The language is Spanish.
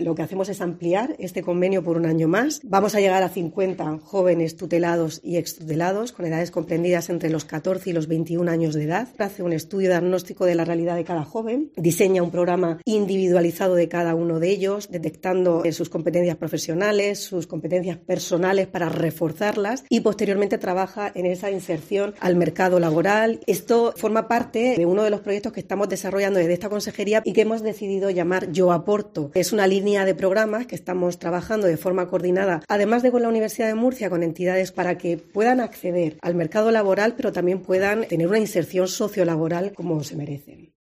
Lo que hacemos es ampliar este convenio por un año más. Vamos a llegar a 50 jóvenes tutelados y extutelados con edades comprendidas entre los 14 y los 21 años de edad. Hace un estudio diagnóstico de la realidad de cada joven, diseña un programa individualizado de cada uno de ellos, detectando sus competencias profesionales, sus competencias personales para reforzarlas y posteriormente trabaja en esa inserción al mercado laboral. Esto forma parte de uno de los proyectos que estamos desarrollando desde esta consejería y que hemos decidido llamar Yo Aporto. Es una línea de programas que estamos trabajando de forma coordinada, además de con la Universidad de Murcia, con entidades para que puedan acceder al mercado laboral, pero también puedan tener una inserción sociolaboral como se merecen.